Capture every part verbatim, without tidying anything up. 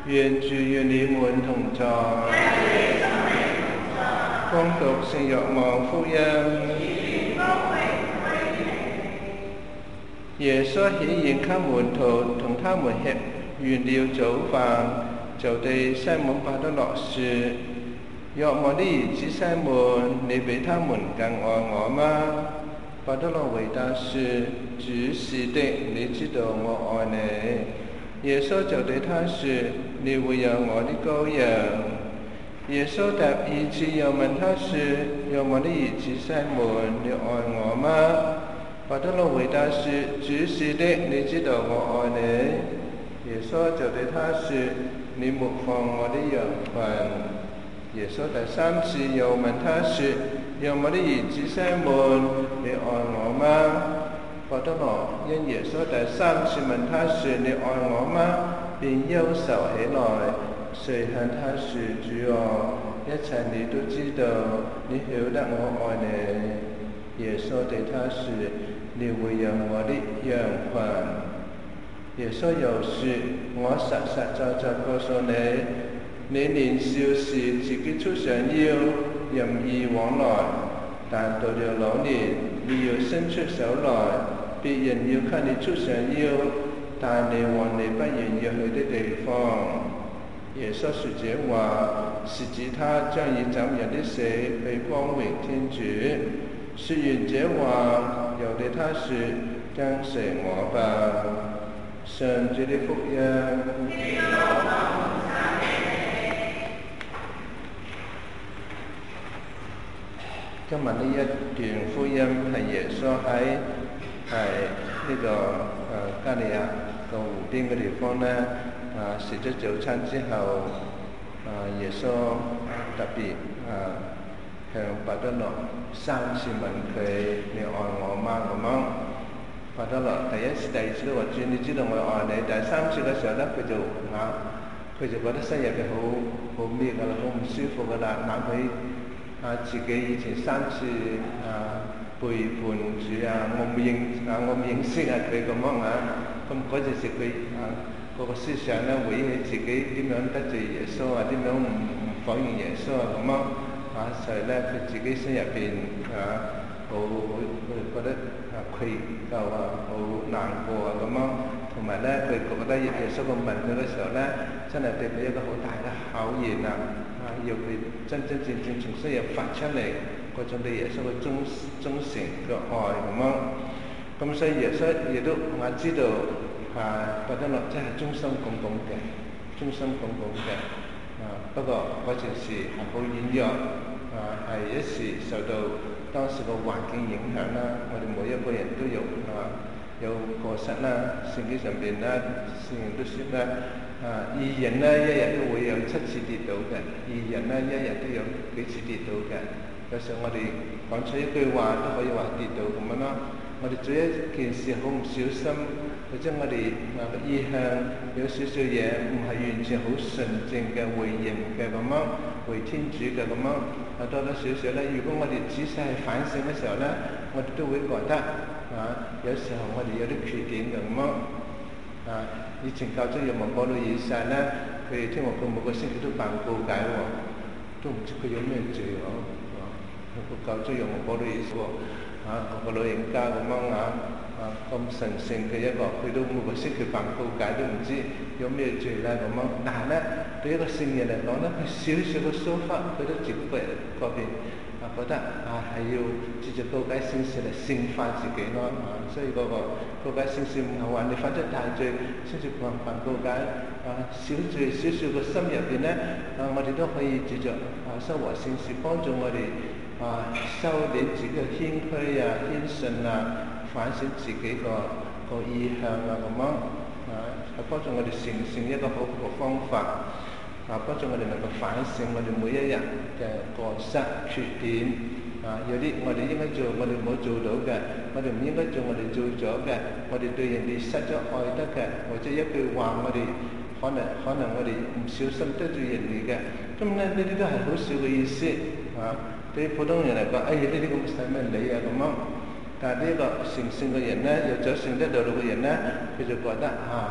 願主與你們同在。恭讀聖若望福音。耶穌顯現給門徒，同他們吃完了早飯，就對西門伯多祿說：若望的兒子西門，你比他們更愛我嗎？伯多祿回答說：主是的，你知道我愛你。耶穌就對他說：你會有我的羔羊。耶穌第二次又問他說：若望的兒子西門，你愛我嗎？伯多祿回答說：主是的，你知道我愛你。耶穌就對他說：你牧放我的羊群。耶穌第三次又問他說：若望的兒子西門，你愛我嗎？伯多祿因耶穌第三次問他說：你愛我嗎？便憂愁起來，遂向他說：主啊，一切你都知道，你曉得我愛你。耶穌對他說：你會養我的羊群。耶穌又說：我實實在在告訴你，你年少時自己束上腰，任意往來，但到了老年，你要伸出手來，別人要給你束上腰，帶你往你不願意去的地方。耶穌說這話，是指他將以怎樣的死去光榮天主。說完這話，又對他說：跟隨我吧。上主的福音。今日呢一段福音係耶穌喺係呢個誒加利亞個湖邊嘅地方咧，啊食咗早餐之後，啊耶穌特別啊向伯多祿三次問佢：你愛我嗎？咁樣，伯多祿第一次、第二次都話：主，你知道我愛你。第三次嘅時候咧，佢就啊佢就覺得心入邊好好咩㗎啦，好唔舒服㗎啦，諗起啊自己以前三次啊背叛主啊，我唔認啊，我唔認識啊佢咁樣啊，咁嗰陣時佢啊個個思想咧，回憶起自己點樣得罪耶穌啊，點樣唔唔否認耶穌啊咁樣啊，所以咧佢自己心入邊啊好好覺得啊愧疚啊，好難過啊咁樣，同埋咧佢覺得耶穌咁問佢嘅時候咧，真係對佢一個好大嘅考驗啊！啊，要佢真真正正從心入發出嚟嗰種對耶穌嘅忠忠誠嘅愛咁樣。咁所以耶穌亦都我知道啊，伯多祿真係忠心耿耿嘅，忠心耿耿嘅。啊，不過嗰陣時係好軟弱，啊係一時受到當時個環境影響啦。我哋每一個人都有啊有過失啦，聖經上邊啦，聖經都説啦。啊！義人咧，一日都會有七次跌倒嘅；義人咧，一日都有幾次跌倒嘅。有時候我哋講出一句話都可以話跌倒咁樣咯。我哋做一件事好唔小心，或者我哋啊意向有少少嘢唔係完全好純正嘅回應嘅咁樣，回天主嘅咁樣，啊多多少少咧。如果我哋仔細去反省嘅時候咧，我哋都會覺得啊，有時候我哋有啲缺點嘅咁樣啊。以前教宗若望保祿二世咧，佢聽話佢每個星期都辦告解喎，都唔知佢有咩罪喎。個教宗若望保祿二世喎，啊個個老人家咁樣啊，啊咁神聖嘅一個，佢都每個星期辦告解都唔知有咩罪啦咁樣。但係咧，對一個聖人嚟講咧，佢少少嘅疏忽，佢都自己個人嗰邊啊覺得啊係要藉著告解聖事嚟聖化自己咯。啊，所以嗰個告解聖事唔係話你犯咗大罪先至辦辦告解啊，小罪少少嘅心入邊咧，啊我哋都可以藉著啊修和聖事幫助我哋啊修練自己嘅謙虛啊、謙遜啊，反省自己個個意向啊咁樣啊，係幫助我哋成聖一個好好嘅方法啊，幫助我哋能夠反省我哋每一日嘅過失缺點。啊！有啲我哋應該做，我哋冇做到嘅；我哋唔應該做，我哋做咗嘅；我哋對人哋失咗愛德嘅，或者一句話我哋可能可能我哋唔小心得罪人哋嘅。咁咧呢啲都係好少嘅意思啊！對於普通人嚟講，哎呀呢啲咁使咩理啊咁樣。但係呢個成聖嘅人咧，又走聖德道路嘅人咧，佢就覺得啊，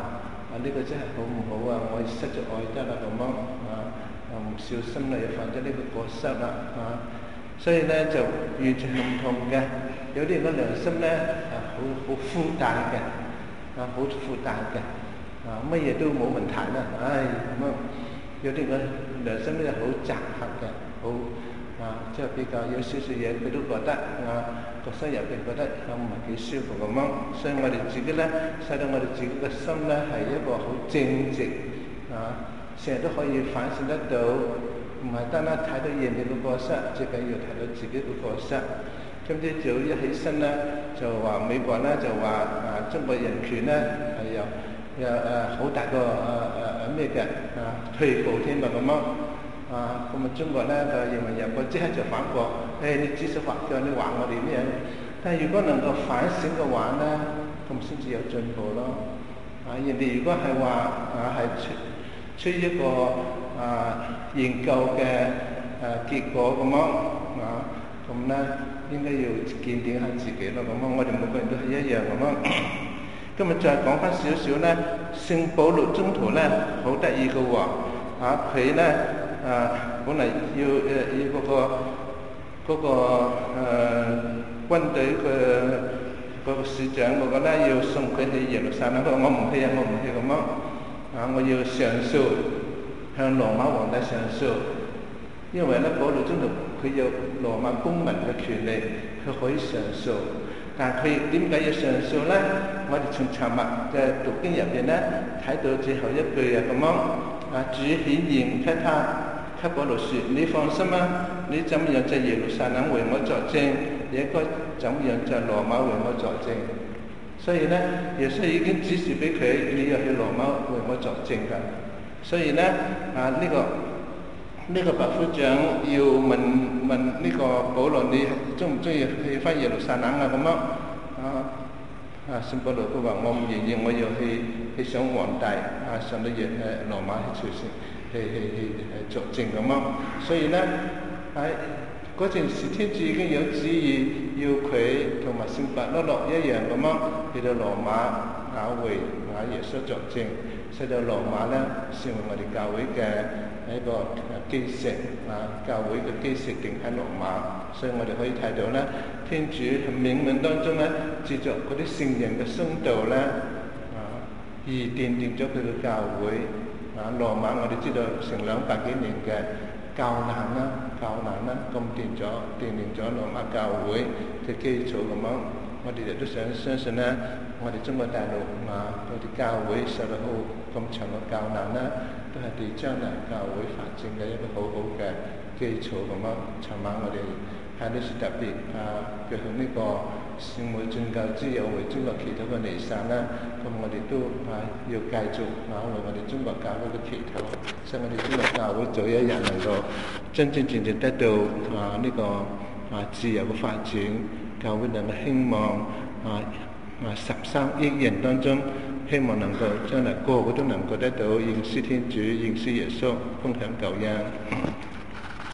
啊呢、這個真係好唔好啊！我失咗愛德啦咁樣啊，啊唔小心啦，又犯咗呢個過失啦啊！所以咧就完全唔同嘅。有啲人嘅良心咧啊，好好負擔嘅，啊好負擔嘅，啊乜嘢都冇問題啦。唉咁啊，有啲人嘅良心咧好窄狹嘅，好啊即係比較有少少嘢佢都覺得啊。個心入邊覺得唔係幾舒服咁樣，所以我哋自己咧，使到我哋自己嘅心咧係一個好正直啊，成日都可以反省得到，唔係單單睇到人哋嘅過失，最緊要睇到自己嘅過失。今朝早一起身咧，就話美國咧就話啊，中國人權咧係有有誒好大個誒誒咩嘅啊退步添啊咁樣。啊，咁啊中國咧就認為人個即刻就反駁，誒、哎、你指手畫腳，你話我哋咩？但係如果能夠反省嘅話咧，咁先至有進步咯。啊，人哋如果係話啊係出出於一個啊研究嘅誒、啊、結果咁樣啊，咁咧應該要檢點下自己咯。咁樣我哋每個人都係一樣咁樣。今日再講翻少少咧，聖保祿宗徒咧好得意嘅喎，啊佢咧。啊，本嚟要誒要嗰個嗰個誒軍隊嘅嗰個市長嗰個咧，要送佢去耶路撒冷，佢話我唔去啊，我唔去咁樣。啊，我要上訴向羅馬皇帝上訴，因為咧保祿宗徒佢有羅馬公民嘅權利，佢可以上訴。但係佢點解要上訴咧？我哋從尋日嘅讀經入邊咧睇到最後一句啊咁樣。啊，主顯現給他。給保祿說：你放心啊，你怎麼樣在耶路撒冷為我作證，也該怎麼樣在羅馬為我作證。所以咧，耶穌已經指示俾佢，你要去羅馬為我作證㗎。所以咧，啊呢、這個呢、這個百夫長要問問呢個保祿，你中唔中意去翻耶路撒冷啊？咁樣啊啊，聖保祿佢話：我唔願意，我要去去上皇帝啊，上到耶誒羅馬去朝聖。去去去去作證咁咯，所以咧喺嗰陣時，天主已經有旨意要佢同埋聖伯多祿一樣咁咯，去到羅馬雅會雅耶穌作證，使到羅馬咧成為我哋教會嘅一個基石啊，教會嘅基石定喺羅馬，所以我哋可以睇到咧，天主喺冥冥當中咧，藉著嗰啲聖人嘅殉道咧啊，而奠定咗佢嘅教會。啊，羅馬我哋知道成兩百幾年嘅教難啦，教難啦，咁奠咗奠定咗羅馬教會嘅基礎咁樣。我哋亦都想相信咧，我哋中國大陸啊，嗰啲教會受到好咁長嘅教難啦，都係對將來教會發展嘅一個好好嘅基礎咁樣。尋晚我哋喺呢處特別啊，舉行呢個聖母進教之友為中國祈禱嘅彌撒啦，咁我哋都啊要繼續啊為我哋中國教會嘅祈禱，使我哋中國教會早一日能夠真真正正得到啊呢、這個啊自由嘅發展，教會能夠興旺啊啊十三億人當中，希望能夠將來個個都能夠得到認識天主、認識耶穌、分享救恩。